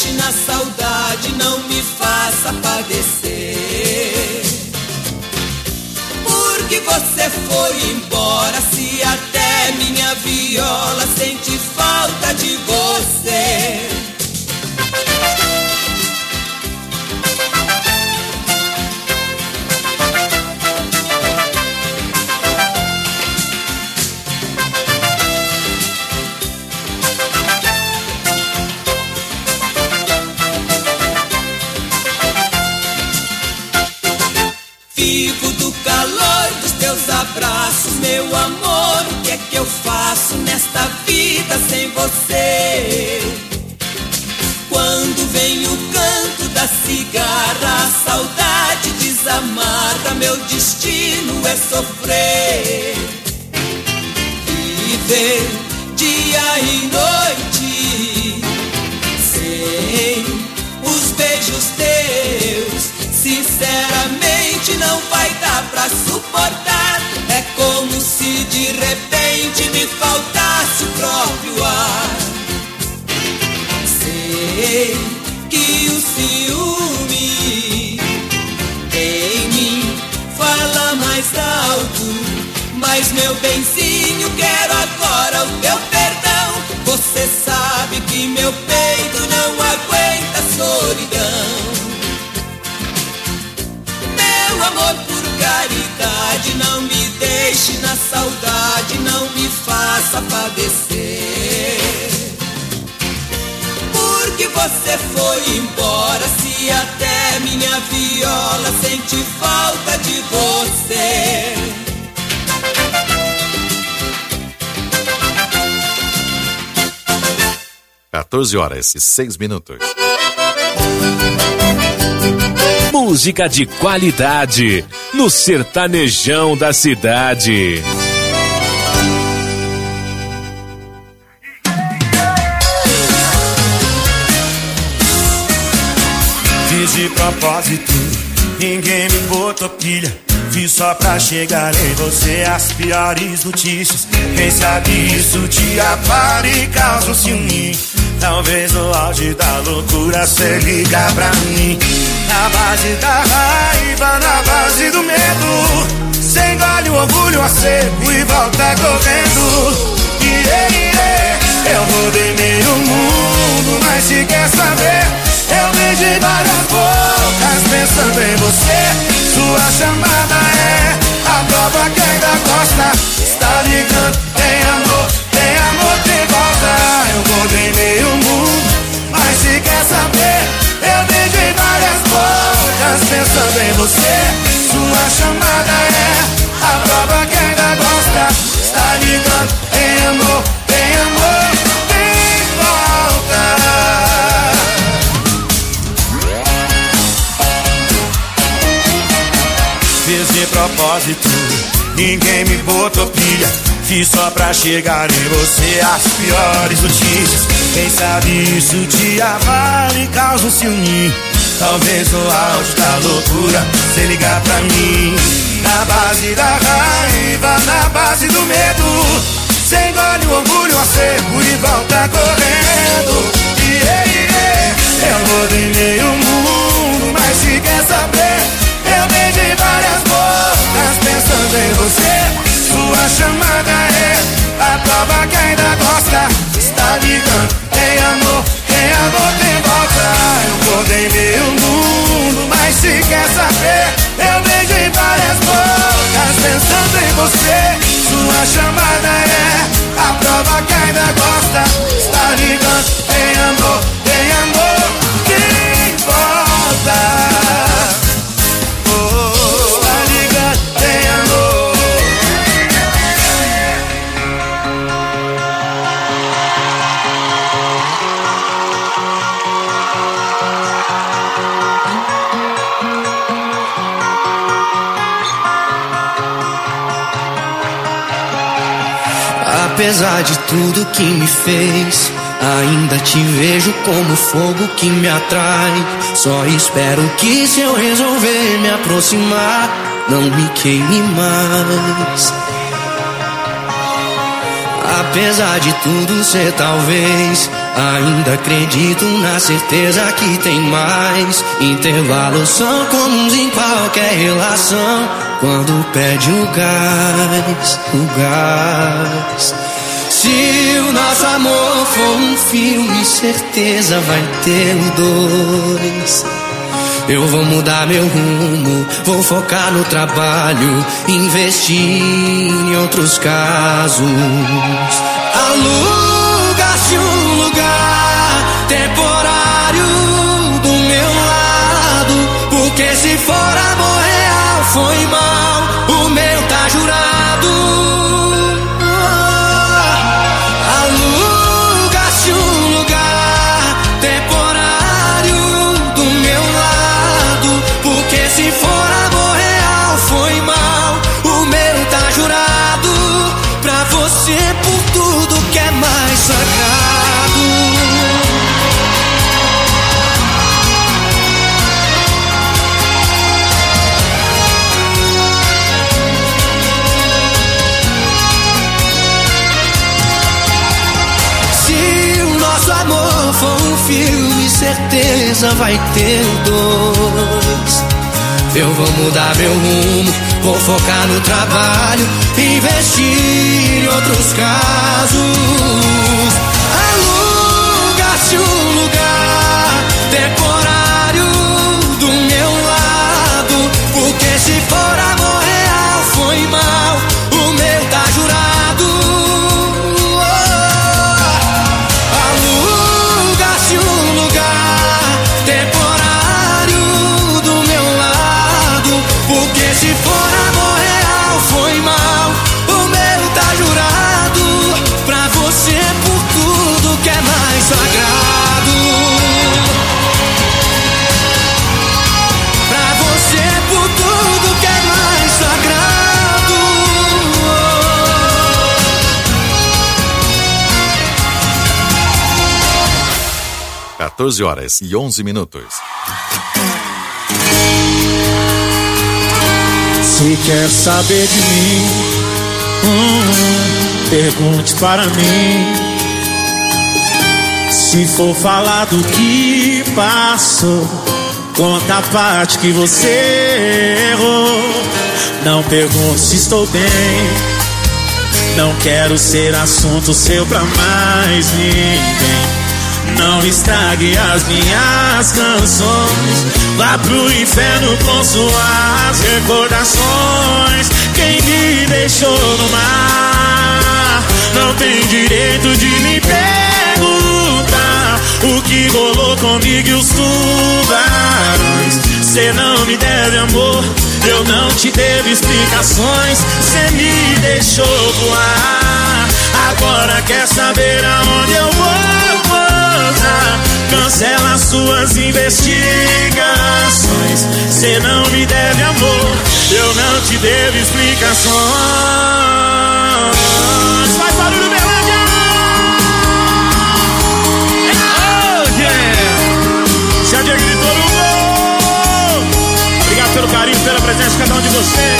deixe na saudade, não me faça padecer. Porque você foi embora, se até minha viola sente falta de você. Fico do calor dos teus abraços, meu amor, o que é que eu faço nesta vida sem você? Quando vem o canto da cigarra, a saudade desamarra, meu destino é sofrer. Viver dia e noite sem os beijos teus, sinceramente não vai dar pra suportar. É como se de repente me faltasse o próprio ar. Sei que o ciúme em mim fala mais alto, mas meu benzinho, quero agora o teu perdão. Você sabe que meu peito não aguenta a solidão. Meu amor, por caridade, não me deixe na saudade, não me faça padecer. Porque você foi embora, se até minha viola sente falta de você. 14h06. Música de qualidade no sertanejão da cidade. Fiz de propósito, ninguém me botou pilha. Fiz só pra chegar em você as piores notícias. Quem sabe isso te abala e causa um ciúme. Talvez no auge da loucura cê liga pra mim. Na base da raiva, na base do medo, cê engole o orgulho a seco e volta correndo. Eu rodei meio mundo, mas se quer saber, eu beijei várias bocas pensando em você. Sua chamada é a prova que ainda gosta. Está ligando, tem amor de volta. Eu rodei meio mundo, mas se quer saber, eu beijei várias bocas pensando em você. Sua chamada é a prova que ainda gosta. Está ligando, tem amor de volta. Fiz de propósito, ninguém me botou pilha. Fiz só pra chegar em você as piores notícias. Quem sabe isso te avala e causa um ciúme. Talvez no auge da loucura cê ligar pra mim. Na base da raiva, na base do medo, cê engole o orgulho a seco e volta correndo. Eu rodei meio mundo, mas se quer saber, eu beijei várias bocas pensando em você. Sua chamada é a prova que ainda gosta. Está ligando, tem amor de volta. Eu rodei meio mundo, mas se quer saber, eu beijei várias bocas pensando em você. Sua chamada é a prova que ainda gosta. Está ligando, tem amor de volta. Apesar de tudo que me fez, ainda te vejo como fogo que me atrai. Só espero que se eu resolver me aproximar, não me queime mais. Apesar de tudo, cê talvez Ainda acredito na certeza que tem mais. Intervalos são comuns em qualquer relação. Quando perde o gás. Se o nosso amor for um filme, certeza vai ter o 2. Eu vou mudar meu rumo, vou focar no trabalho, investir em outros casos. Aluga-se um lugar temporário do meu lado, porque se for amor real foi mal, o meu tá jurado. Aluga-se um lugar temporário do meu lado, porque se for amor real foi mal, o meu tá jurado. Pra você por tudo que é mais sagrado. Se o nosso amor for um filme, certeza vai ter o 2. Eu vou mudar meu rumo, vou focar no trabalho, investir em outros casos. Aluga-se um lugar temporário do meu lado, porque se for amor real foi mal, o meu tá jurado. Aluga-se um lugar temporário do meu lado, porque se for amor real foi mal, o meu tá jurado. Pra você por tudo que é mais sagrado. Pra você por tudo que é mais sagrado. 14h11. Se quer saber de mim, pergunte para mim. Se for falar do que passou, conta a parte que você errou. Não pergunte se estou bem, não quero ser assunto seu pra mais ninguém. Não estrague as minhas canções, vá pro inferno com suas recordações. Quem me deixou no mar não tem direito de me perguntar o que rolou comigo e os tubarões. Cê não me deve amor, eu não te devo explicações. Cê me deixou voar, agora quer saber aonde eu vou. Cancela suas investigações. Cê não me deve amor, eu não te devo explicações. Faz barulho, Berlândia! Oh, yeah! Se a Diego gritou no gol. Obrigado pelo carinho, pela presença de cada um de vocês.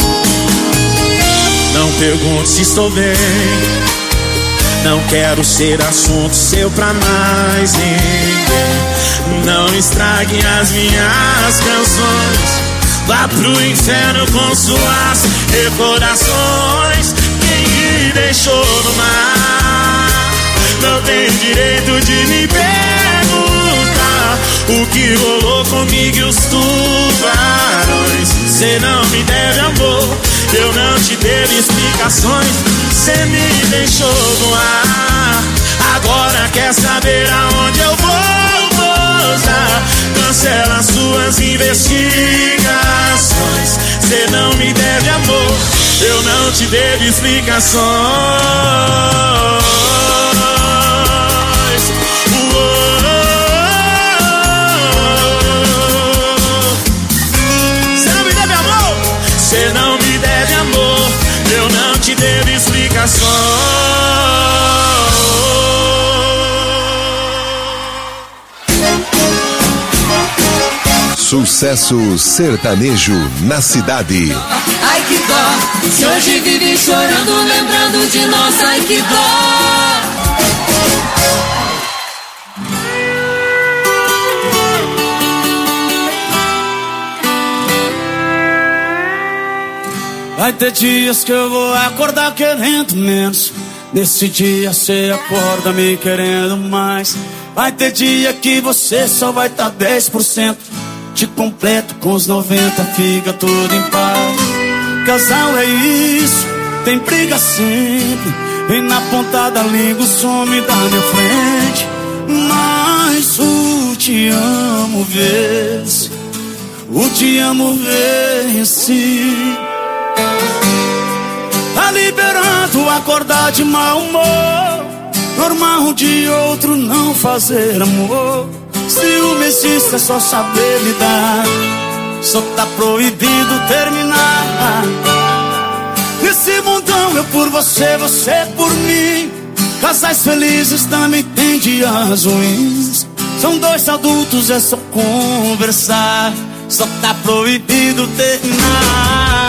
Não pergunte se estou bem, não quero ser assunto seu pra mais ninguém. Não estrague as minhas canções, vá pro inferno com suas recordações. Quem me deixou no mar não tem direito de me perguntar o que rolou comigo e os tubarões. Cê não me deve amor, eu não te devo explicações. Cê me deixou voar, agora quer saber aonde eu vou pousar. Cancela suas investigações. Cê não me deve amor, eu não te devo explicações. Cê não me deve amor, cê não me deve amor, eu não te devo explicações. Sucesso sertanejo na cidade. Ai que dó, se hoje vive chorando, lembrando de nós, ai que dó. Vai ter dias que eu vou acordar querendo menos. Nesse dia cê acorda me querendo mais. Vai ter dia que você só vai tá 10%. Te completo com os 90, fica tudo em paz. Casal é isso, tem briga sempre. Vem na ponta da língua, some da minha frente. Mas o te amo vence. O te amo vence. Tá liberando acordar de mau humor. Normal de outro não fazer amor. Ciúme existe, é só saber lidar. Só tá proibido terminar. Nesse mundão eu por você, você por mim. Casais felizes também tem dias ruins. São dois adultos, é só conversar. Só tá proibido terminar.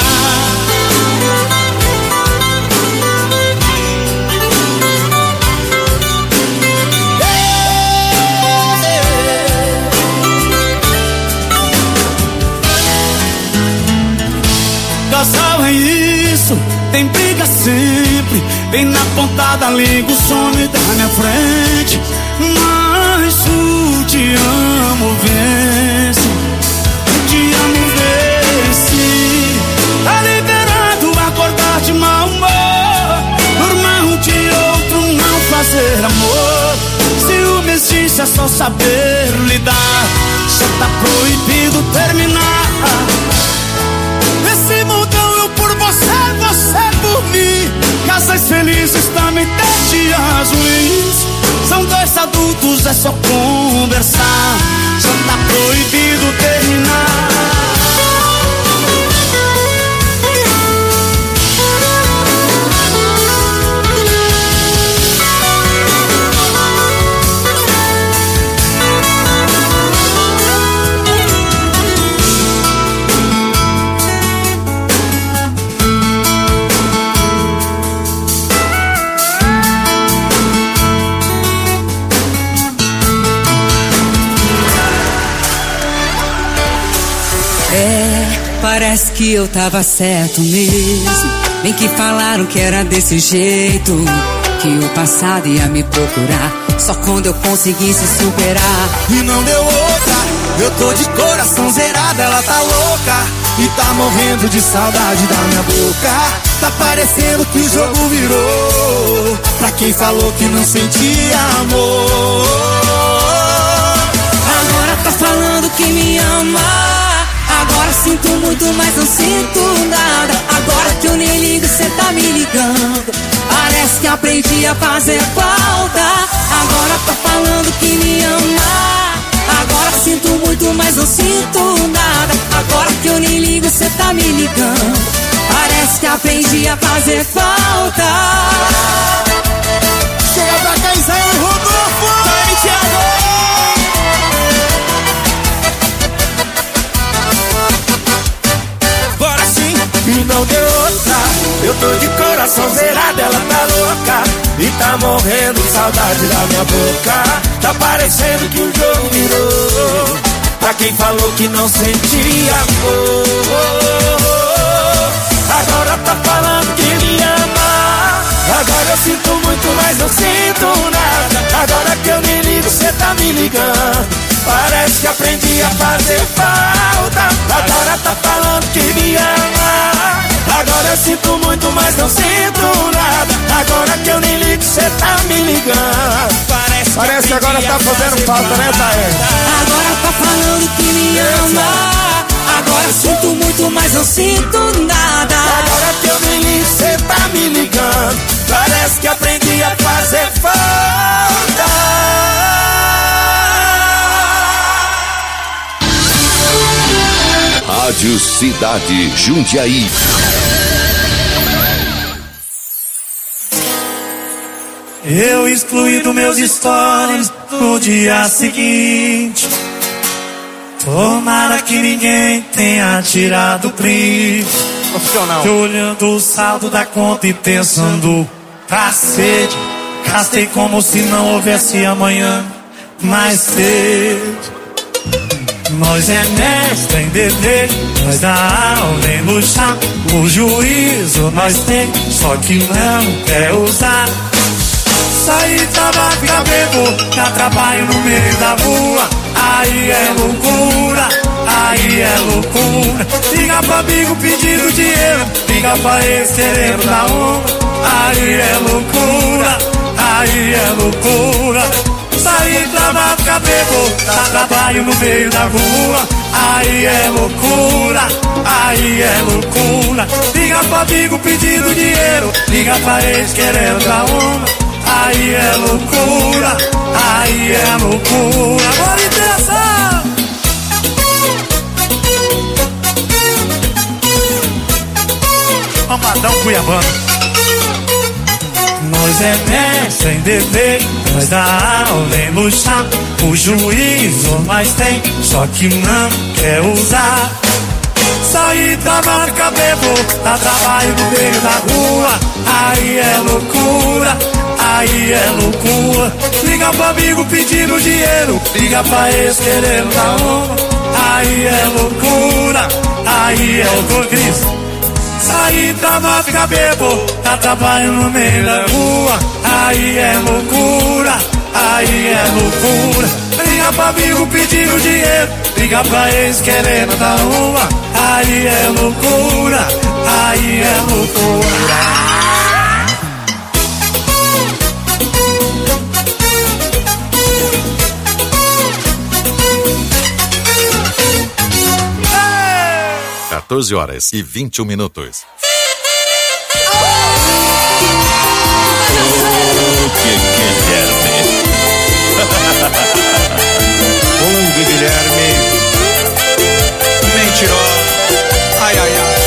Casal é isso, tem briga sempre. Vem na ponta da língua, some da minha frente. Mas o te amo vence. O te amo vence. Tá liberado acordar de mau humor. Normal de outro não fazer amor. Ciúme existe, é só saber lidar. Só tá proibido terminar. Nesse mundão eu por você, você por mim. Casais felizes também tem dias ruins. São dois adultos, é só conversar. Só tá proibido terminar. Parece que eu tava certo mesmo. Bem que falaram que era desse jeito, que o passado ia me procurar só quando eu conseguisse superar. E não deu outra, eu tô de coração zerado. Ela tá louca e tá morrendo de saudade da minha boca. Tá parecendo que o jogo virou pra quem falou que não sentia amor. Agora tá falando que me ama. Agora sinto muito, mas não sinto nada. Agora que eu nem ligo, cê tá me ligando. Parece que aprendi a fazer falta. Agora tá falando que me ama. Agora sinto muito, mas não sinto nada. Agora que eu nem ligo, cê tá me ligando. Parece que aprendi a fazer falta. Chega pra cá, Isaías Rodolfo! Vai, Thiago! E não deu outra, eu tô de coração zerado. Ela tá louca e tá morrendo de saudade da minha boca. Tá parecendo que o jogo virou pra quem falou que não sentia amor. Agora tá falando que me ama. Agora eu sinto muito, mas não sinto nada. Agora que eu nem ligo, cê tá me ligando. Parece que aprendi a fazer falta. Agora tá falando que me ama. Agora eu sinto muito, mas não sinto nada. Agora que eu nem ligo, cê tá me ligando. Parece que agora tá fazendo falta, né, Taé? Agora tá falando que me ama. Agora eu sinto muito, mas não sinto nada. Agora que eu nem ligo, cê tá me ligando. Parece que aprendi a fazer falta. Rádio Cidade Jundiaí. Eu excluí dos meus stories no dia seguinte. Tomara que ninguém tenha tirado print. Olhando o saldo da conta e pensando, cacete, gastei como se não houvesse amanhã mais cedo. Nós é mestre em beber, nós dá aula em luxar. O juízo nós tem, só que não quer usar. Sair, trabalhar, ficar bebo, dá trabalho no meio da rua. Aí é loucura, aí é loucura. Liga pra amigo pedindo dinheiro, liga pra ex querendo dar uma. Aí é loucura, aí é loucura. Sair, trabalhar, ficar bebo, dá trabalho no meio da rua. Aí é loucura, aí é loucura. Liga pra amigo pedindo dinheiro, liga pra ex querendo dar uma. Aí é loucura, aí é loucura. Bora intenção! Amadão Cuiabano. Nós é mestre em beber, nós dá aula em luxar. O juízo nós tem, só que não quer usar. Sair, trabalhar, ficar bebo, dá trabalho no meio da rua. Aí é loucura, aí é loucura. Liga pro amigo pedindo dinheiro, liga pra ex querendo dar uma. Aí é loucura, aí é loucura. Sair, trabalhar, ficar bebo, dá trabalho no meio da rua. Aí é loucura, aí é loucura. Liga pra amigo pedindo dinheiro, liga pra ex querendo dar uma. Aí é loucura, aí é loucura. Hey! 14h21. Guilherme. Guilherme. Mentiroso. Ai, ai, ai.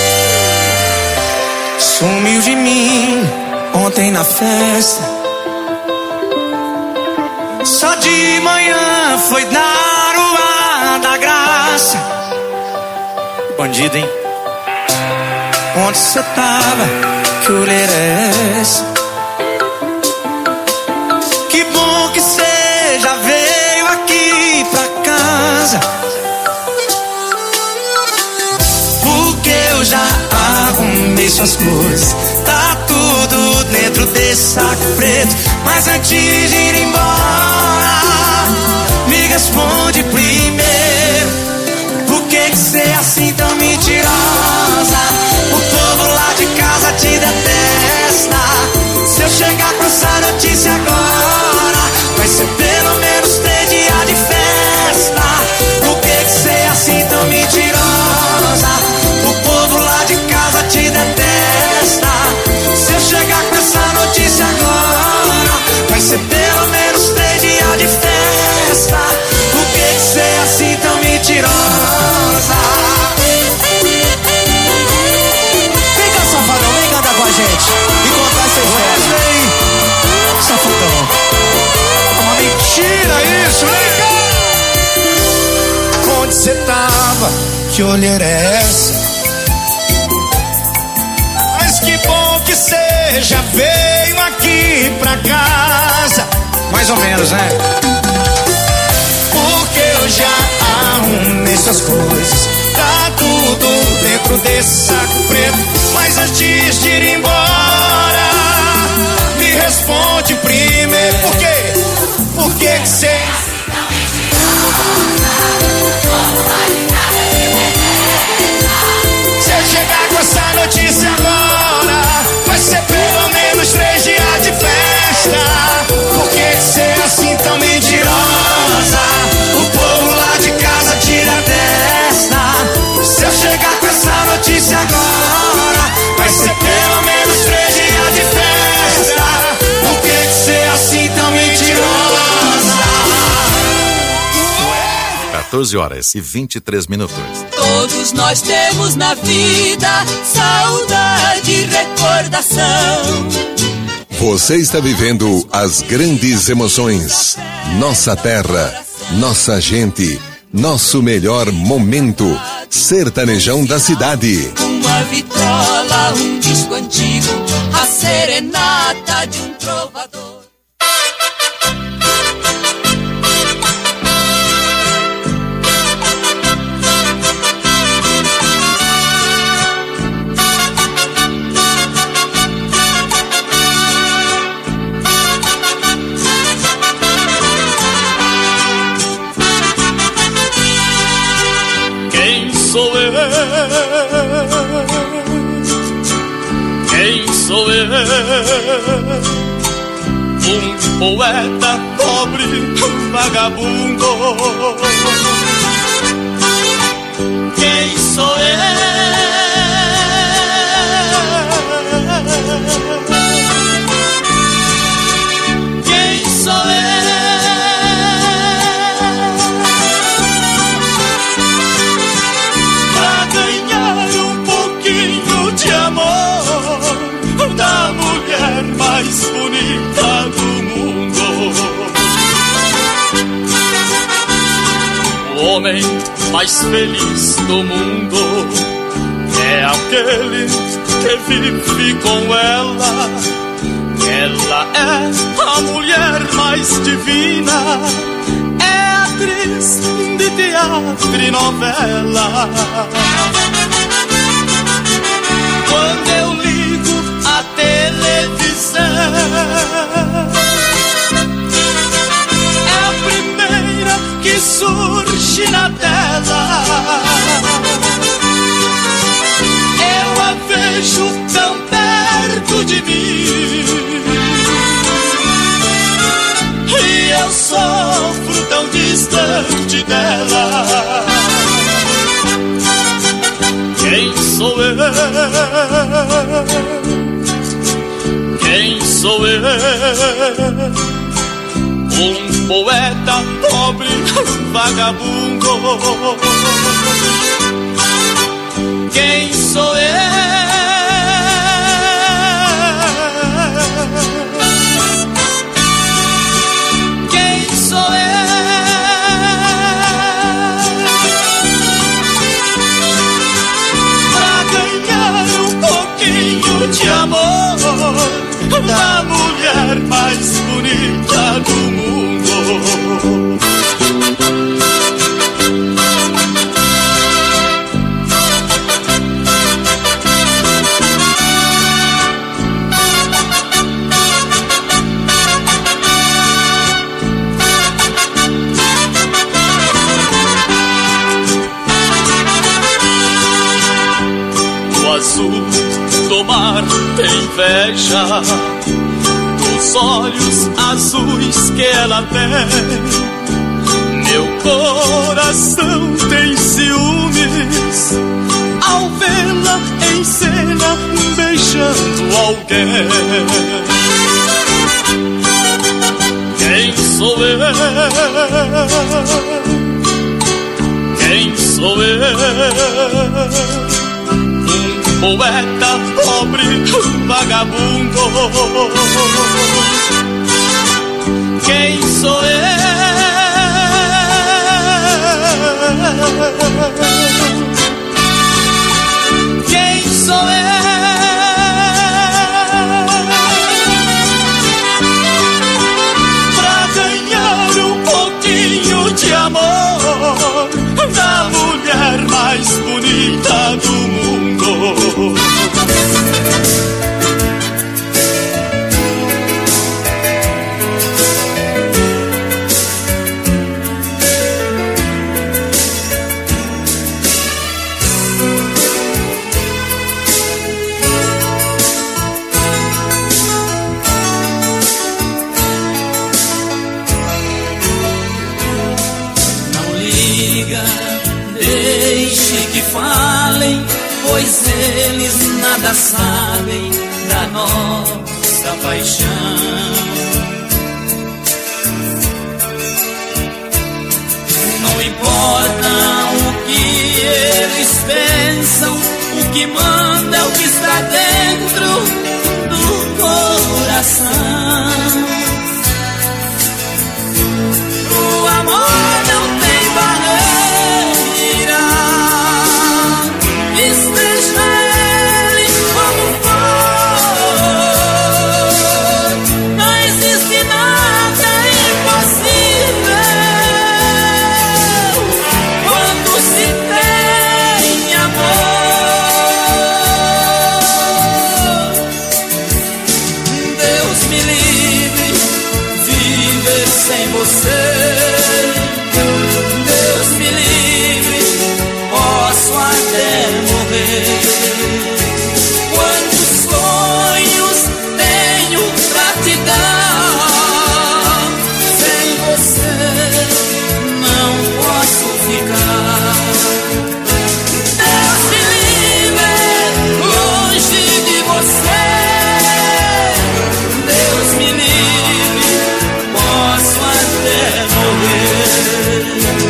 Sumiu de mim ontem na festa. Só de manhã foi dar o ar da graça. Bandido, hein? Onde cê tava? Que olheira é essa? Que bom que cê já veio aqui pra casa, porque eu já arrumei suas coisas. Tá tudo dentro desse saco preto. Mas antes de ir embora, me responde primeiro. Por que cê é assim tão mentirosa? O povo lá de casa te detesta. Se eu chegar com essa notícia agora, vai ser pelo menos 3 dias de festa. Por que cê é assim tão mentirosa? O povo lá de casa te detesta. Se eu chegar com essa notícia agora, vai ser pelo menos 3 dias de festa. Por que cê é assim tão mentirosa? Vem cá, safadão, vem cantar com a gente e contar essa história. Safadão, é uma mentira isso, vem cá. Onde cê tava? Que olheira é essa? Mas que bom que cê já veio aqui pra casa. Mais ou menos, né? Porque eu já arrumei suas coisas. Tá tudo dentro desse saco preto. Mas antes de ir embora, me responde primeiro. Por quê? Por que cê... Se eu chegar com essa notícia agora, vai ser pelo menos 3 dias de festa. Por que cê é assim tão mentirosa? O povo lá de casa tira a testa. Se eu chegar com essa notícia agora, vai ser pelo menos 3 dias de festa. Por que cê é assim tão mentirosa? 14h23. Todos nós temos na vida saudade e recordação. Você está vivendo as grandes emoções. Nossa terra, nossa gente, nosso melhor momento. Sertanejão da cidade. Uma vitrola, um disco antigo, a serenata de um trovador. sou eu, um poeta pobre, vagabundo. Quem sou eu? Quem sou eu? Pra ganhar um pouquinho de amor da mulher mais bonita do mundo. O homem mais feliz do mundo é aquele que vive com ela. Ela é a mulher mais divina, é atriz de teatro e novela. Quando eu ligo a televisão, é a primeira que surge na tela. Eu a vejo tão perto de mim e eu sofro tão distante dela. Quem sou eu? Quem sou eu? Um poeta pobre, vagabundo. Quem sou eu? Quem sou eu? Pra ganhar um pouquinho de amor da mulher mais bonita do mundo. O azul do mar tem inveja dos olhos azuis que ela tem. Meu coração tem ciúmes ao vê-la em cena beijando alguém. Quem sou eu? Quem sou eu? Poeta pobre, vagabundo. Quem sou eu? Quem sou eu? Pra ganhar um pouquinho de amor da mulher mais bonita do mundo. Não liga, deixe que falem, pois eles nada sabem da nossa paixão. Não importa o que eles pensam, o que manda é o que está dentro do coração. O amor não tem barreira, esteja ele como for. Não existe nada impossível quando se tem amor. Deus me livre viver sem você. Deus me livre, posso até morrer. Quando sonho ficar. Deus me livre, longe de você. Deus me livre, posso até morrer.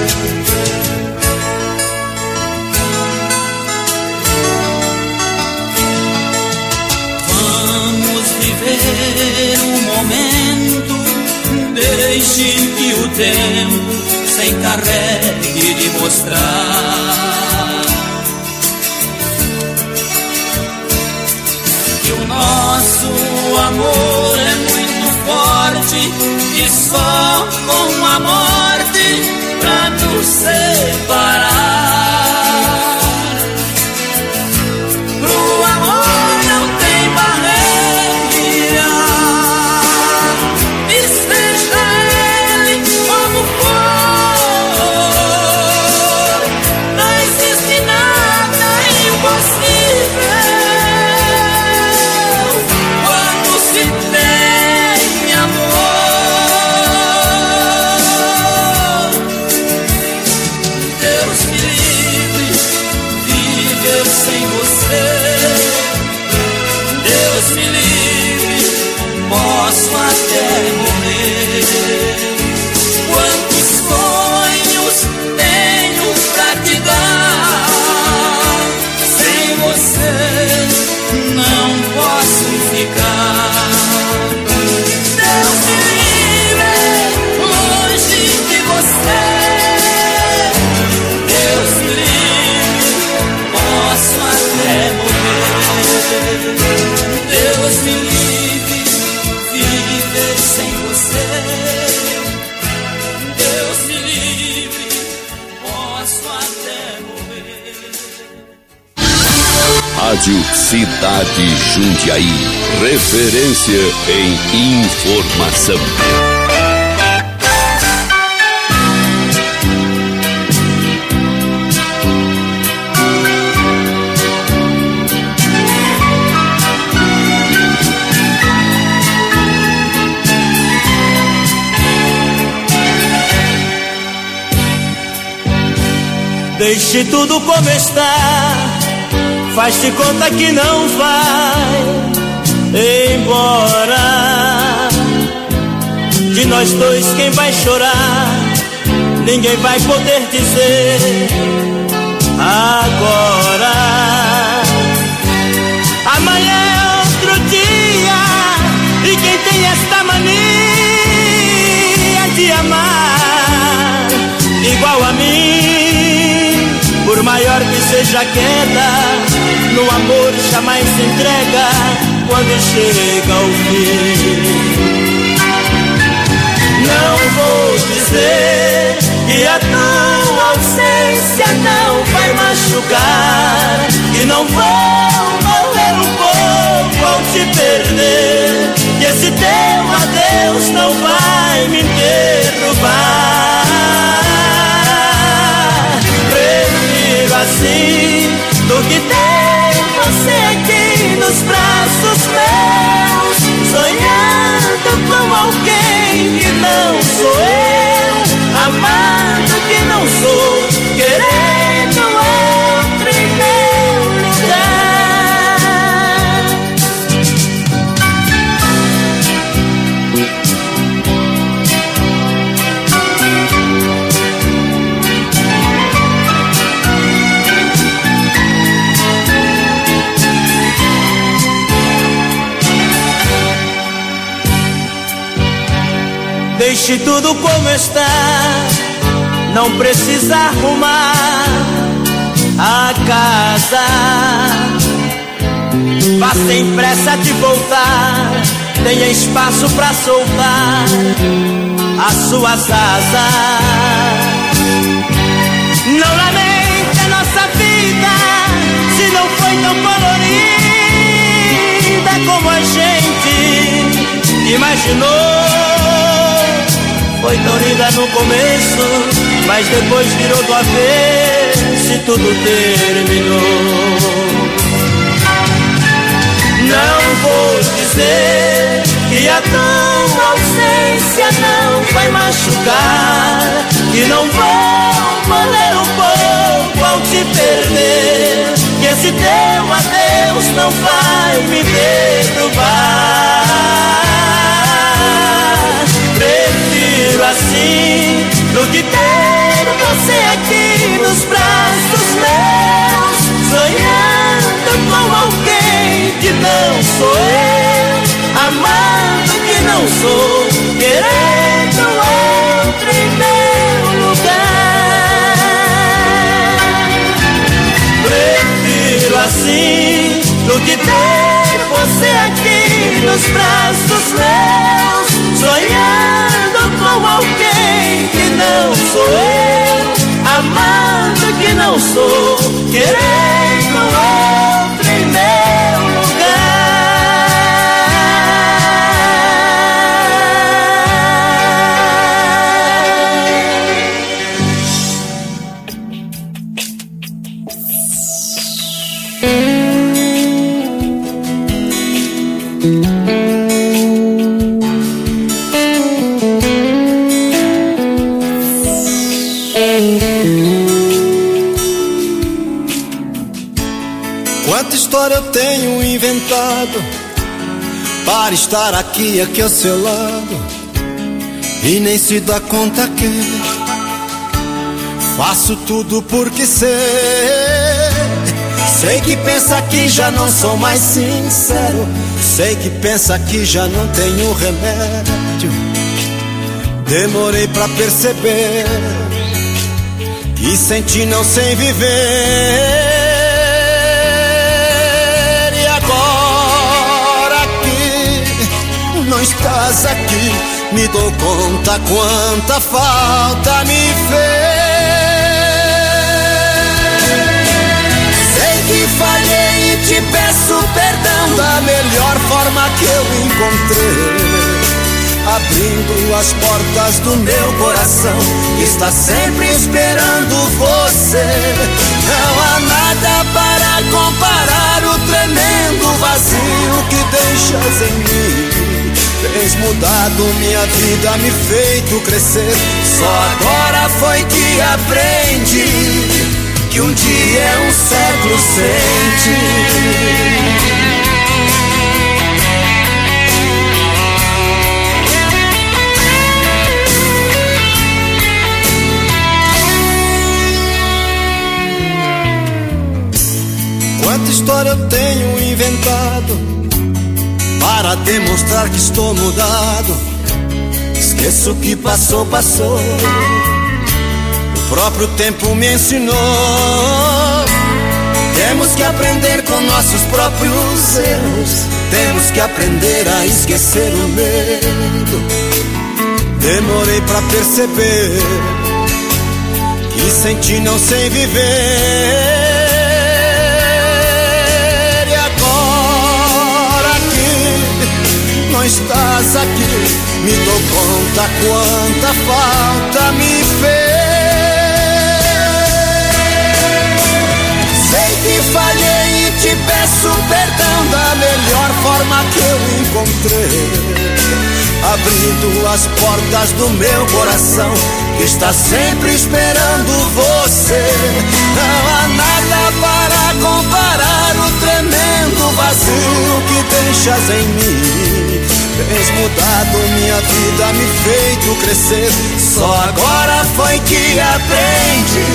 Vamos viver um momento, deixe que o tempo se encarregue de mostrar que o nosso amor é muito forte e só com a morte pra nos separar. Pro amor não tem barreira, e seja ele como for, não existe nada impossível quando se tem amor. Deus me livre, viver sem você. Deus me livre, posso até morrer. Quantos sonhos tenho pra te dar, sem você não posso ficar. Deus me livre, longe de você. Deus me livre, posso até morrer. Deus me livre, viver sem você. Deus me livre, posso até morrer. Rádio Cidade Jundiaí, referência em informação. Deixe tudo como está, faz de conta que não vai embora. De nós dois quem vai chorar, ninguém vai poder dizer agora. Amanhã é outro dia, e quem tem esta mania de amar igual a mim, por maior que seja a queda, no amor jamais se entrega quando chega ao fim. Não vou dizer que a tua ausência não vai machucar, que não vou morrer um pouco ao te perder, que esse teu adeus não vai me derrubar. Prefiro assim do que ter você aqui nos braços meus, sonhando com alguém que não sou eu, amando que não sou, querendo outro em meu lugar. Deixe tudo como está, não precisa arrumar a casa. Vá sem pressa de voltar, tenha espaço pra soltar as suas asas. Não lamente a nossa vida, se não foi tão colorida como a gente imaginou. Foi tão linda no começo, mas depois virou do avesso e tudo terminou. Não vou dizer que a tua ausência não vai machucar, que não vou morrer um perder, que esse teu adeus não vai me derrubar. Prefiro assim do que ter você aqui nos braços meus, sonhando com alguém que não sou eu, amando que não sou, querendo outro em meu lugar. Prefiro assim do que ter você aqui nos braços meus, sonhando com alguém que não sou eu, amando que não sou, querendo outro em meu lugar. Quanta história eu tenho inventado para estar aqui ao seu lado, e nem se dá conta que faço tudo porque sei que pensa que já não sou mais sincero, sei que pensa que já não tenho remédio. Demorei pra perceber que sem ti não sei viver. Não estás aqui, me dou conta quanta falta me fez. Sei que falhei e te peço perdão da melhor forma que eu encontrei, abrindo as portas do meu coração, que está sempre esperando você. Não há nada para comparar o tremendo vazio que deixas em mim. Tens mudado minha vida, me feito crescer. Só agora foi que aprendi que um dia é um século sem ti. Quanta história eu tenho inventado para demonstrar que estou mudado. Esqueço que passou, passou. O próprio tempo me ensinou. Temos que aprender com nossos próprios erros. Temos que aprender a esquecer o medo. Demorei pra perceber que sem ti não sei viver. Não estás aqui, me dou conta quanta falta me fez. Sei que falhei e te peço perdão da melhor forma que eu encontrei, abrindo as portas do meu coração, que está sempre esperando você. Não há nada para comparar o tremendo vazio que deixas em mim. Tens mudado minha vida, me feito crescer. Só agora foi que aprendi.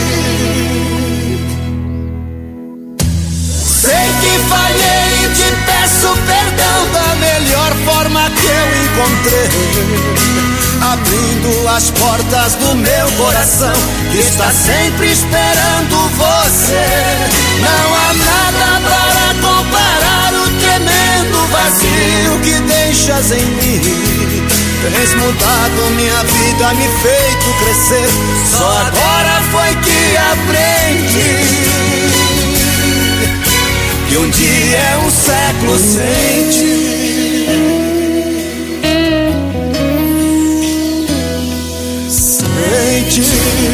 Sei que falhei e te peço perdão da melhor forma que eu encontrei, abrindo as portas do meu coração, que está sempre esperando você. Não há nada para comparar o tremendo vazio que deixas em mim. Tens mudado minha vida, me feito crescer. Só agora foi que aprendi que um dia é um século sem ti. Sem ti.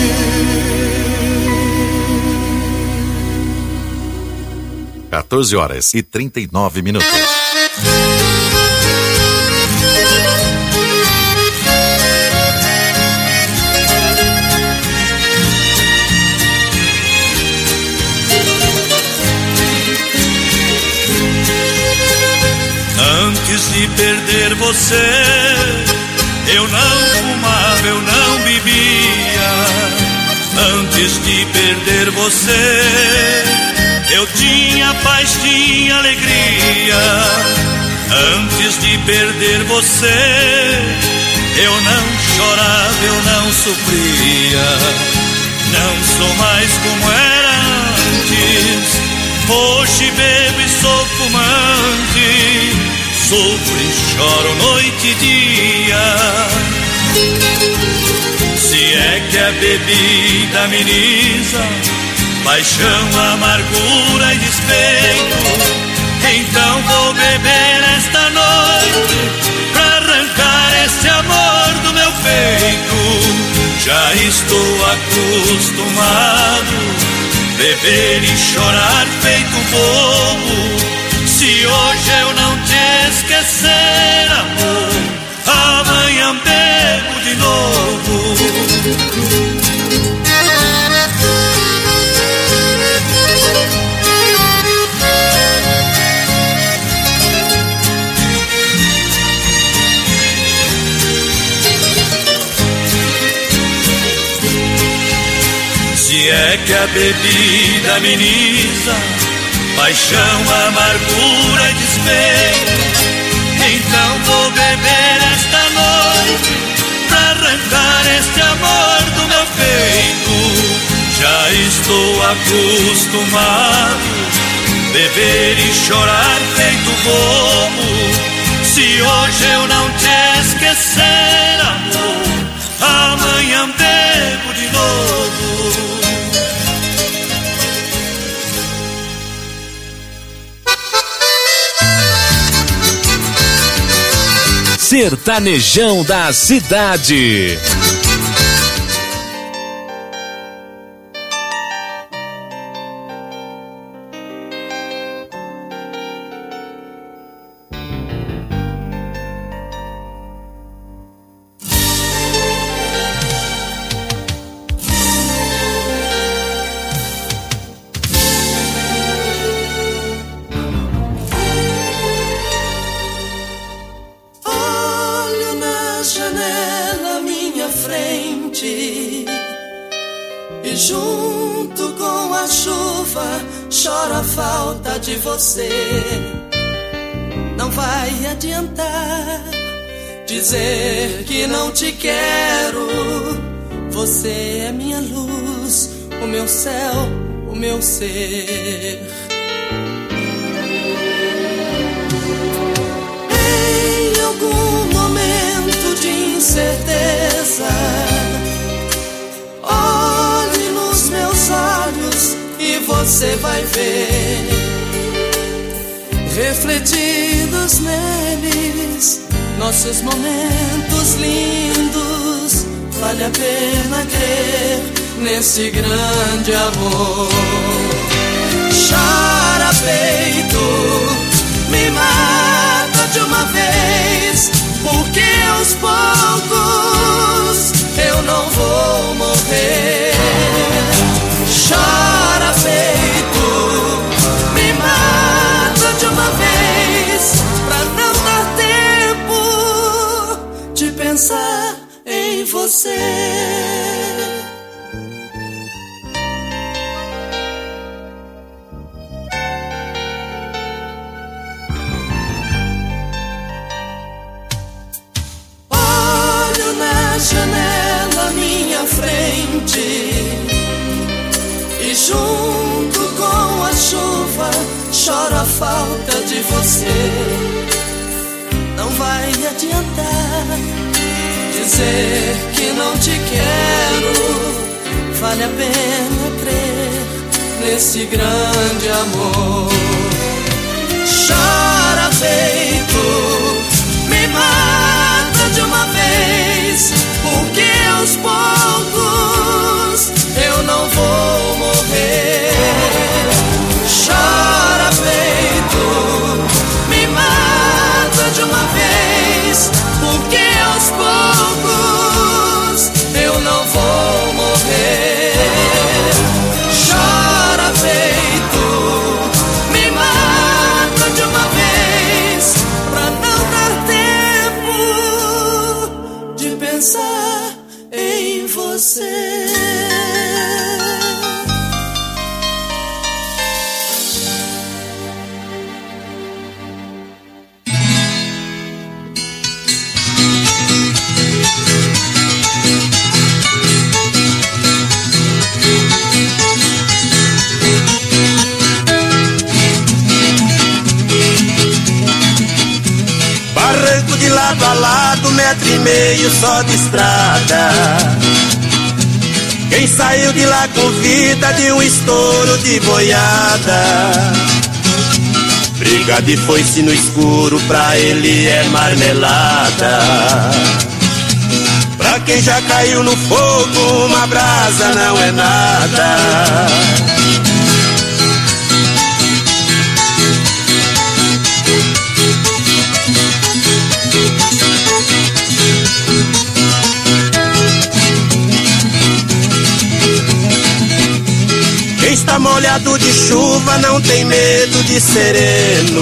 14h39. você. Eu não fumava, eu não bebia. Antes de perder você, eu tinha paz, tinha alegria. Antes de perder você, eu não chorava, eu não sofria. Não sou mais como era antes. Hoje bebo e sou fumante. Sofro e choro noite e dia. Se é que a bebida ameniza paixão, amargura e despeito, então vou beber esta noite pra arrancar esse amor do meu peito. Já estou acostumado beber e chorar feito bobo. Se hoje eu não te esquecer, amor, amanhã bebo de novo. Se é que a bebida ameniza paixão, amargura e despeito, então vou beber esta noite pra arrancar este amor do meu peito. Já estou acostumado beber e chorar feito bobo. Se hoje eu não te esquecer, amor, amanhã bebo de novo. Sertanejão da Cidade. De você não vai adiantar dizer que não te quero. Você é minha luz, o meu céu, o meu ser. Em algum momento de incerteza, olhe nos meus olhos e você vai ver, refletidos neles, nossos momentos lindos. Vale a pena crer nesse grande amor. Chora peito, me mata de uma vez, porque aos poucos eu não vou morrer. Chora peito, me mata de uma vez, pra não dar tempo de pensar em você. Olho na janela à minha frente e junto com a chuva choro a falta de você. Não vai adiantar dizer que não te quero. Vale a pena crer nesse grande amor. Chora peito, me mata de uma vez, porque aos poucos eu não vou morrer. Chora peito, me mata de uma vez, porque aos poucos eu não vou morrer. Chora peito, me mata de uma vez, pra não dar tempo você. Barranco de lado a lado, 1,5 metros só de estrada. Quem saiu de lá com vida de um estouro de boiada. Briga de foice no escuro, pra ele é marmelada. Pra quem já caiu no fogo, uma brasa não é nada. Quem está molhado de chuva não tem medo de sereno.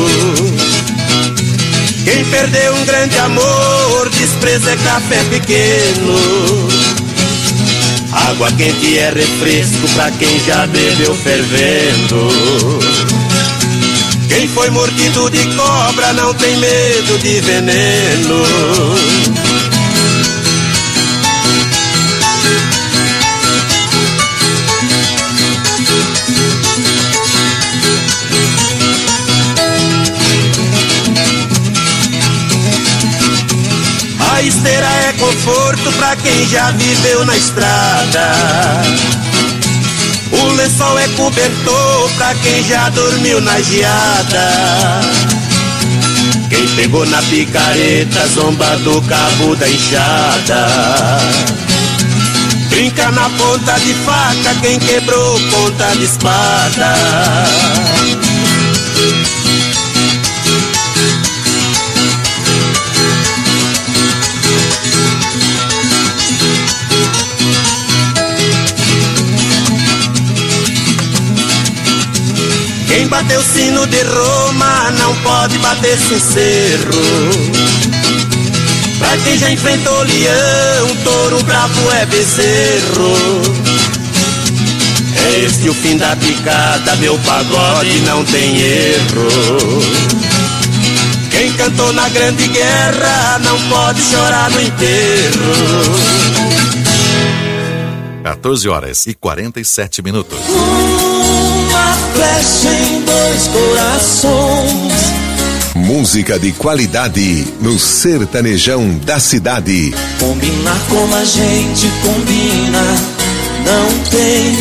Quem perdeu um grande amor, despreza é café pequeno. Água quente é refresco pra quem já bebeu fervendo. Quem foi mordido de cobra não tem medo de veneno. A esteira é conforto pra quem já viveu na estrada. O lençol é cobertor pra quem já dormiu na geada. Quem pegou na picareta, zomba do cabo da enxada. Brinca na ponta de faca, quem quebrou ponta de espada. Quem bateu sino de Roma não pode bater sincero. Pra quem já enfrentou leão, touro bravo é bezerro. É este o fim da picada, meu pagode não tem erro. Quem cantou na grande guerra não pode chorar no enterro. 14h47. Uma flecha em 2 corações. Música de qualidade no sertanejão da cidade. Combinar como a gente combina, não tem.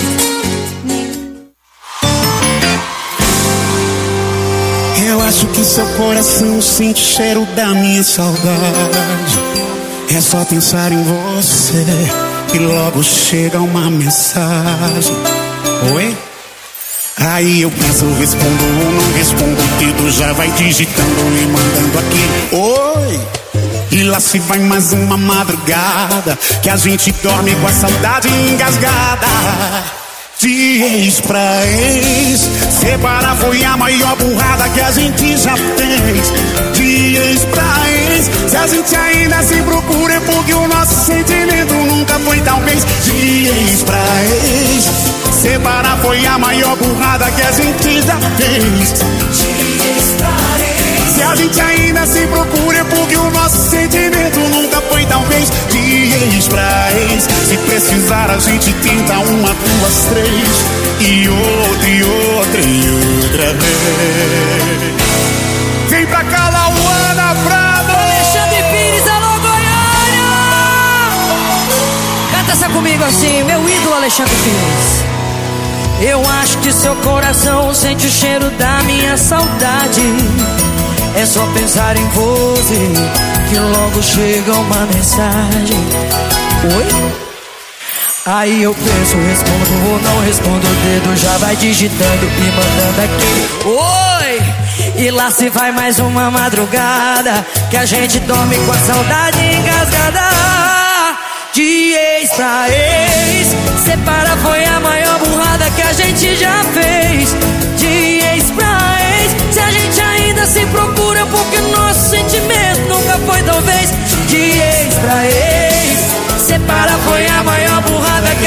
Eu acho que seu coração sente o cheiro da minha saudade. É só pensar em você e logo chega uma mensagem. Oi? Aí eu penso, respondo ou não respondo, o dedo já vai digitando e mandando aqui. Oi! E lá se vai mais uma madrugada que a gente dorme com a saudade engasgada. De ex pra ex, separar foi a maior burrada que a gente já fez. De ex pra ex, se a gente ainda se procura é porque o nosso sentimento nunca foi talvez. De ex pra ex, separar foi a maior burrada que a gente já fez. De ex pra ex, se a gente ainda se procura é porque o nosso sentimento nunca foi talvez. De ex pra ex, se precisar a gente tenta 1, 2, 3 e outra e outra e outra vez. Vem pra cá, Lauana Prado! Alexandre Pires, alô Goiânia! Canta essa comigo assim, meu ídolo Alexandre Pires. Eu acho que seu coração sente o cheiro da minha saudade. É só pensar em você que logo chega uma mensagem. Oi? Aí eu penso, respondo ou não respondo, o dedo já vai digitando e mandando aqui. Oi! E lá se vai mais uma madrugada que a gente dorme com a saudade engasgada. De ex pra ex, separar foi a maior burrada que a gente já fez. De ex pra ex, se a gente ainda se procura porque nosso sentimento nunca foi talvez. De ex pra ex, separar foi a maior burrada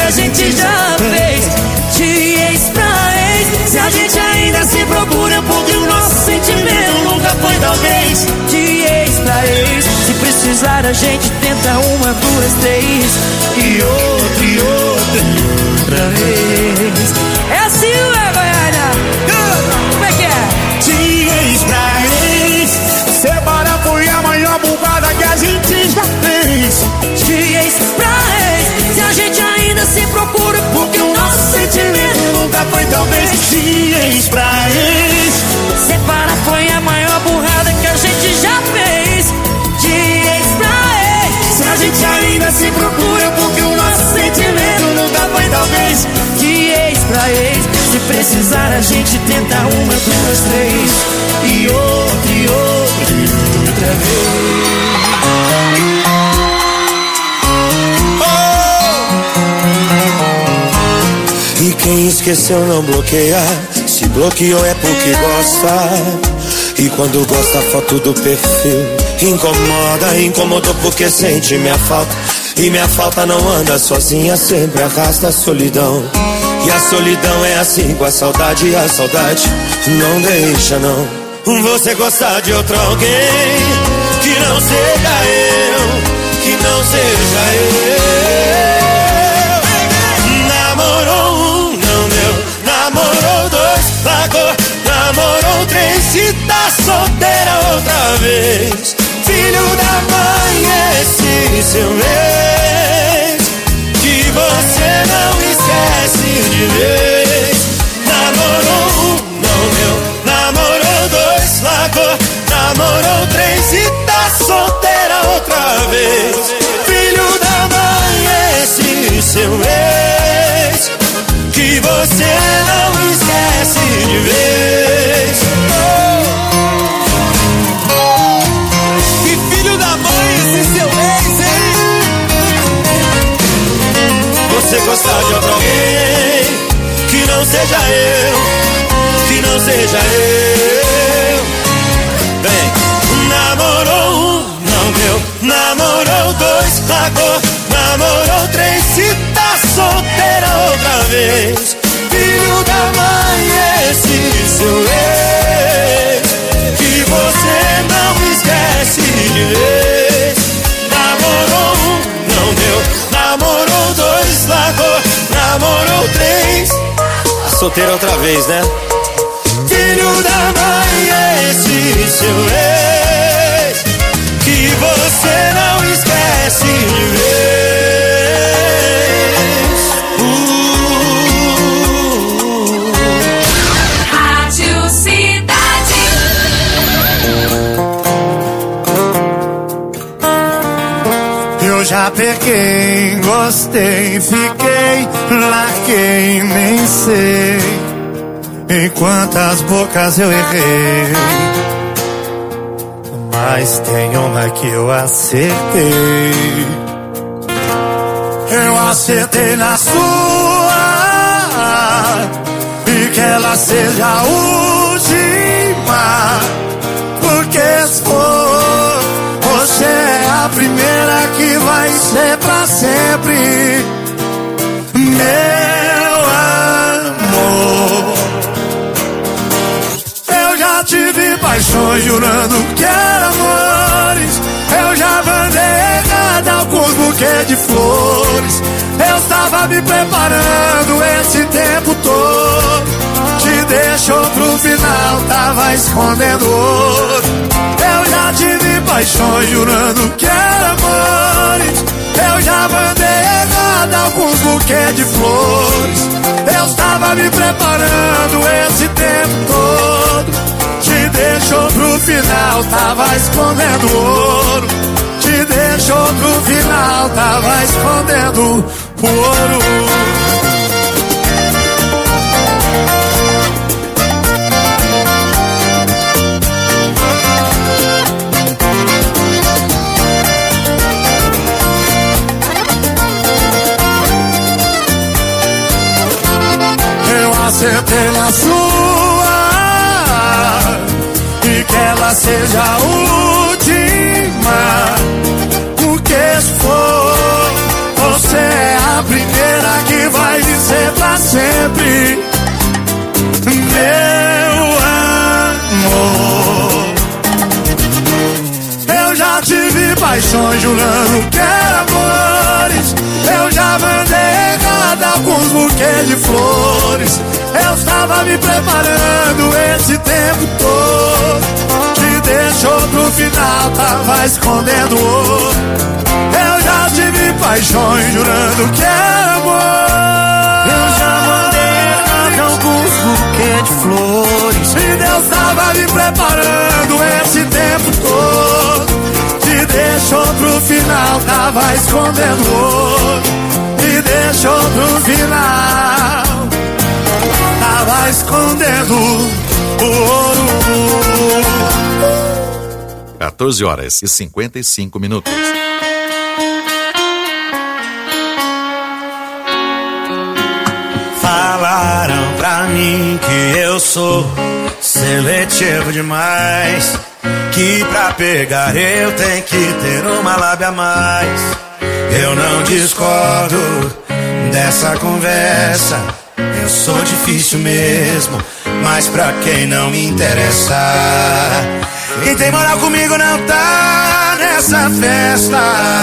a gente já fez. De ex pra ex, se a gente ainda se procura, porque o nosso sentimento nunca foi talvez. De ex pra ex, se precisar a gente tenta 1, 2, 3 e outra vez. É assim, ué, Goiânia? Como é que é? De ex pra ex, separa foi a maior bugada que a gente já fez. De ex pra ex, se a gente ainda se procura, porque o nosso sentimento nunca foi talvez. De ex pra ex, separar foi a maior burrada que a gente já fez. De ex pra ex, se a gente ainda se procura, porque o nosso sentimento nunca foi talvez. De ex pra ex, se precisar a gente tenta 1, 2, 3 e outra vez. E quem esqueceu não bloqueia, se bloqueou é porque gosta. E quando gosta a foto do perfil incomoda, incomodou porque sente minha falta. E minha falta não anda sozinha, sempre arrasta a solidão. E a solidão é assim com a saudade, e a saudade não deixa não. Você gostar de outro alguém, que não seja eu, que não seja eu. Namorou 1, não deu, namorou 2, largou, namorou 3, se tá solteira outra vez. Filho da mãe, esse seu ex, que você não esquece de vez. Namorou 1, não deu, namorou 2, largou, namorou 3, e tá solteira outra vez. Filho da mãe, esse seu ex, que você não esquece de vez. Que filho da mãe, esse seu ex, hein? Você gostar de outro alguém, que não seja eu, que não seja eu. Vem, namorou 1, não deu, namorou 2, largou, namorou 3, se tá solteira outra vez. Filho da mãe, esse seu ex, que você não esquece de vez. Namorou 1, não deu, namorou 2, largou, namorou 3, tá solteira outra vez, né? Filho da mãe, esse seu ex, que você não esquece de vez. Rádio Cidade. eu já peguei, gostei, fiquei, larguei, nem sei em quantas bocas eu errei, mas tem uma que eu acertei. Eu acertei na sua, e que ela seja a última, porque se for, você é a primeira que vai ser pra sempre, meu amor. Eu já tive paixões jurando que eram amores, eu já mandei errado alguns buquês de flores, eu estava me preparando esse tempo todo, te deixou pro final, tava escondendo ouro. Eu já tive paixões jurando que eram amores, eu já mandei errado alguns buquês de flores, eu estava me preparando esse tempo todo, te deixou pro final, tava escondendo ouro. Te deixou pro final, tava escondendo o ouro. Eu acertei na sua, e que ela seja a última, porque se for, você é a primeira que sempre, meu amor. Eu já tive paixões jurando que era amores. Eu já mandei errado alguns buquês de flores. Eu estava me preparando esse tempo todo. Te deixou pro final, tava escondendo o outro. Eu já tive paixões jurando que era amor. Eu já mandei errado alguns buquês de flores. E Deus tava me preparando esse tempo todo. Te deixou pro final, tava escondendo o outro. Me deixou pro final, tava escondendo o ouro. 14 horas e 55 minutos. Falaram pra mim que eu sou seletivo demais, que pra pegar eu tenho que ter uma lábia a mais. Eu não discordo dessa conversa, eu sou difícil mesmo, mas pra quem não me interessa. Quem tem moral comigo não tá nessa festa.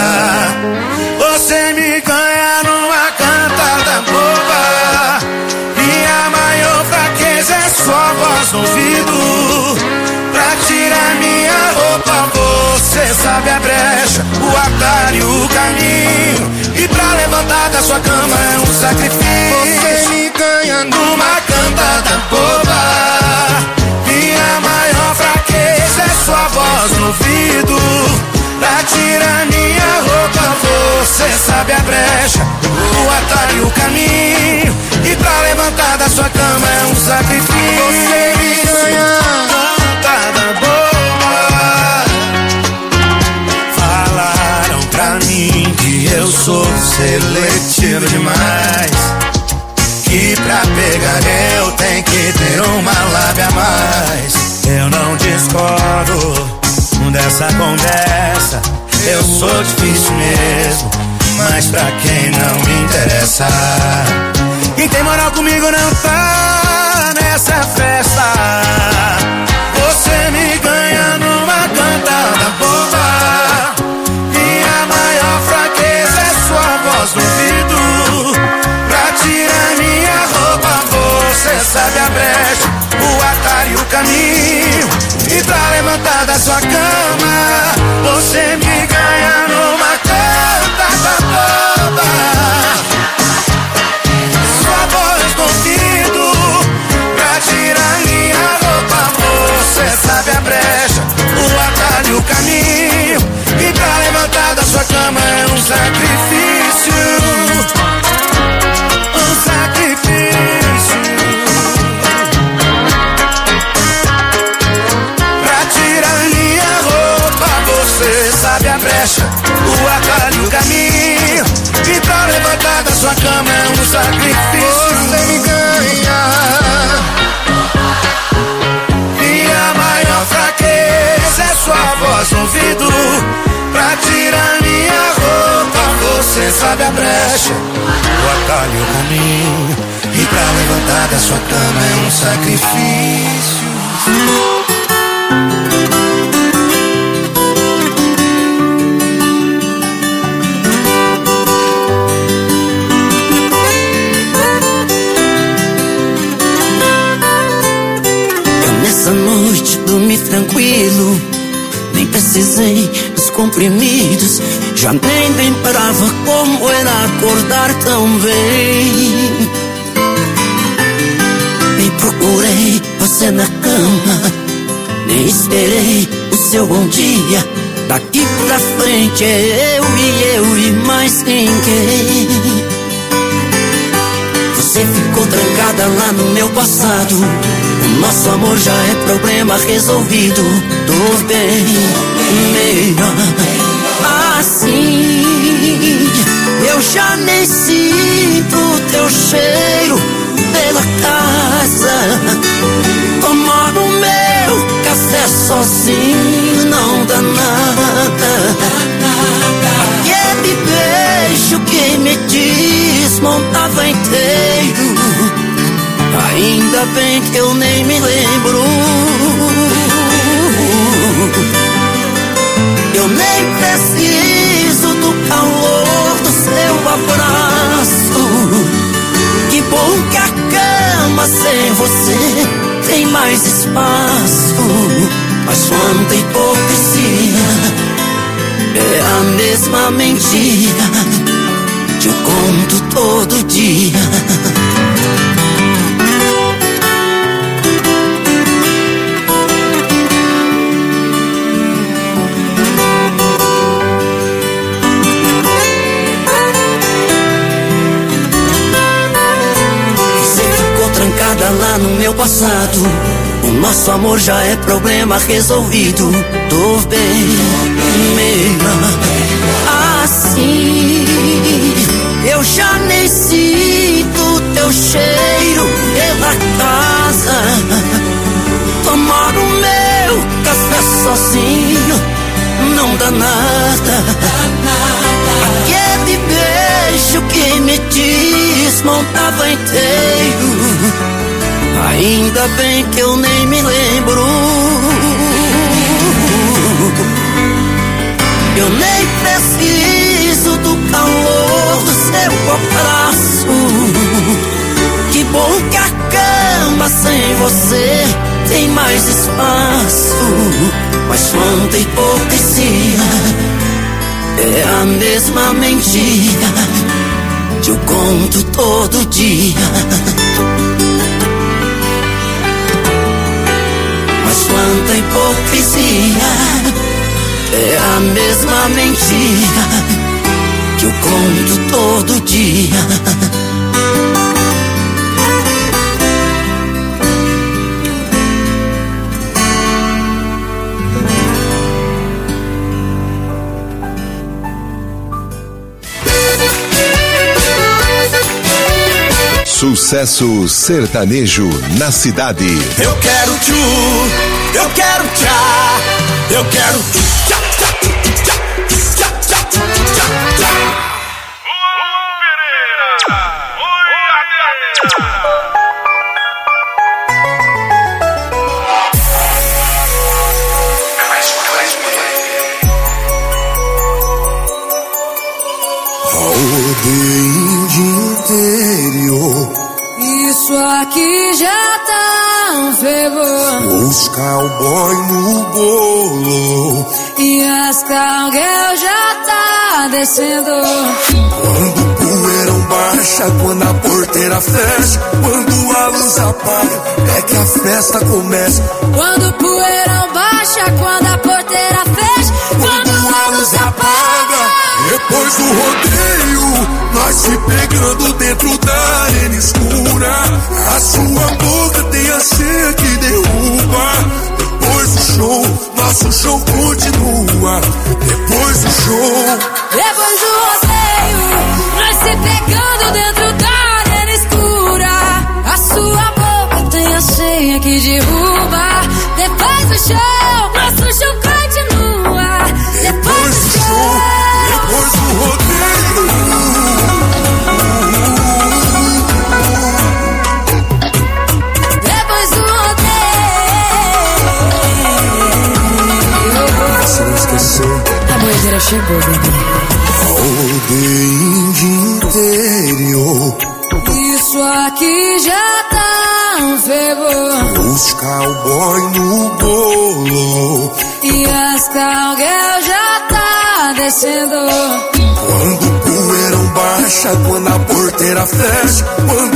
Você me ganha numa cantada boba, e a maior fraqueza é sua voz no ouvido. Pra tirar minha roupa você sabe a brecha, o atalho, o caminho, e pra levantar da sua cama é um sacrifício. Você me ganha numa cantada boba, e a maior fraqueza é sua voz no ouvido. Pra tirar minha roupa você sabe a brecha, o atalho, o caminho, e pra levantar da sua cama é um sacrifício. Você me ganha cantada boba. Falaram pra mim que eu sou seletivo demais, que pra pegar eu tenho que ter uma lábia a mais. Eu não discordo dessa conversa, eu sou difícil mesmo, mas pra quem não me interessa. Quem tem moral comigo não tá nessa festa. Você me ganha numa cantada boba, e a maior fraqueza é sua voz no ouvido. Pra tirar minha roupa você sabe a brecha, o atalho, o caminho, e pra levantar da sua cama você me ganha numa cantada boba. Sua voz no ouvido, pra tirar minha roupa você sabe a brecha, o atalho, o caminho, e pra levantar da sua cama é um sacrifício. Um sacrifício. Pra tirar minha roupa você sabe a brecha, o atalho, o caminho, e pra levantar da sua cama é um sacrifício. Você me ganha, e a maior fraqueza é sua voz no ouvido. Pra tirar minha roupa você sabe a brecha, o atalho, o caminho, e pra levantar da sua cama é um sacrifício. Nessa noite dormi tranquilo, nem precisei dos comprimidos. Já nem lembrava como era acordar tão bem. Nem procurei você na cama, nem esperei o seu bom dia. Daqui pra frente é eu e mais ninguém. Você ficou trancada lá no meu passado. O nosso amor já é problema resolvido. Tô bem melhor assim. Eu já nem sinto teu cheiro pela casa. Tô no meu café sozinho, não dá nada. Aquele beijo que me desmontava inteiro Ainda bem que eu nem me lembro. Eu nem preciso do calor do seu abraço. Que bom que a cama sem você tem mais espaço. Mas quanta hipocrisia, é a mesma mentira que eu conto todo dia. Lá no meu passado, o nosso amor já é problema resolvido. Tô bem, meio assim. Eu já nem sinto teu cheiro pela casa. Tomar o meu café sozinho não dá nada. Aquele beijo que me desmontava inteiro, ainda bem que eu nem me lembro. Eu nem preciso do calor do seu abraço. Que bom que a cama sem você tem mais espaço. Mas quanta hipocrisia, é a mesma mentira que eu conto todo dia. Quanta hipocrisia, é a mesma mentira que eu conto todo dia. Sucesso sertanejo na cidade. Eu quero tchu, eu quero tchá, eu quero tchá, tchá, tchá, tchá, tchá, tchá, tchá. Rodeio de interior, isso aqui já tá um fervor. Os cowboy no bolo e as cowgirl já tá descendo. Quando o poeirão baixa, quando a porteira fecha, quando a luz apaga, é que a festa começa. Quando o poeirão baixa, quando a porteira fecha, quando a luz apaga, depois do rodeio, nós se pegando dentro da arena escura. A sua boca tem a senha que derruba. Depois do show, nosso show continua. Depois do show, depois do rodeio, nós se pegando dentro da arena escura. A sua boca tem a senha que derruba. Depois do show, nosso show continua. Depois do show, depois do rodeio, depois do rodeio, se não esquecer, a boiadeira chegou, bebê. Rodeio de interior, isso aqui já tá um fervor. Os cowboy no bolo e as cowgirl já tá descendo. Quando o poeirão baixa, quando a porteira fecha, quando